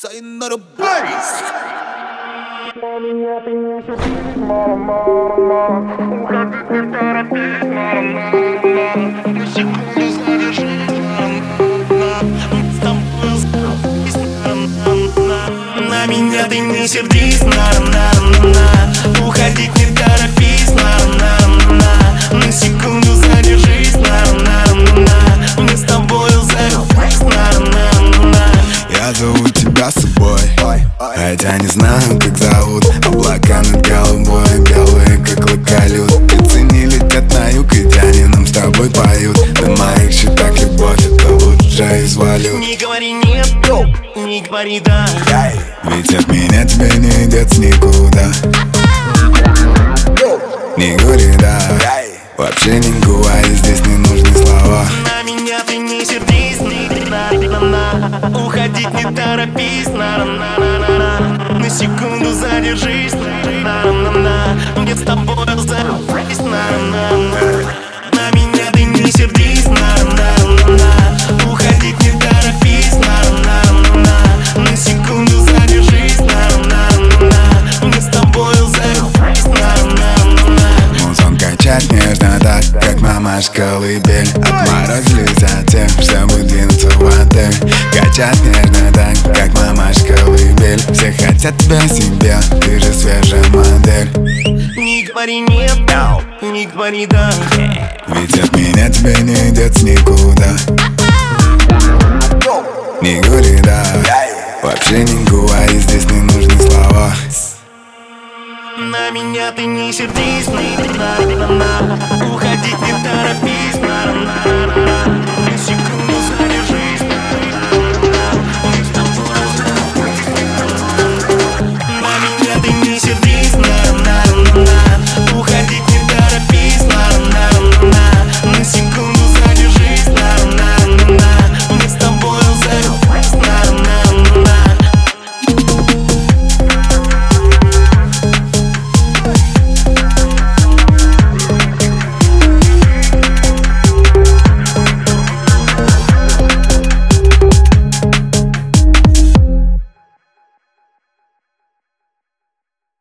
Sayonara Bass. На меня ты не сердись, мама, мама, мама. Уходить не торопись, мама, мама, мама. На секунду задержись, на меня ты не сердись, на уходить не торопись, на секунду задержись, мне с тобою захватись, Я зову тебя с собой, хотя не знаю, как зовут. Облака над головой, белые, как локалют. Птицы летят на юг, и тяни нам с тобой поют. На моих счетах любовь, это лучше из валют. Не говори нет, не говори да, ведь от меня тебе не идет никуда. Не говори да, вообще не говори, здесь не нужны слова. на меня ты не сердись, уходить не торопись, на секунду задержись, мне с тобой захватись, на меня ты не сердись, уходить не торопись, на секунду задержись, мне с тобой захватись, Музон качать нежно так, как мамашка колыбель. Отморозились за тем, чтобы двинуться в отель. Качать нежно так, как мамашка колыбель. Все хотят тебя себе, ты же свежая модель. не говори нет, не говори да, Ведь от меня тебе не идет никуда. Не говори да, вообще не говори, здесь не нужны слова. на меня ты не сердись, уходить не торопись.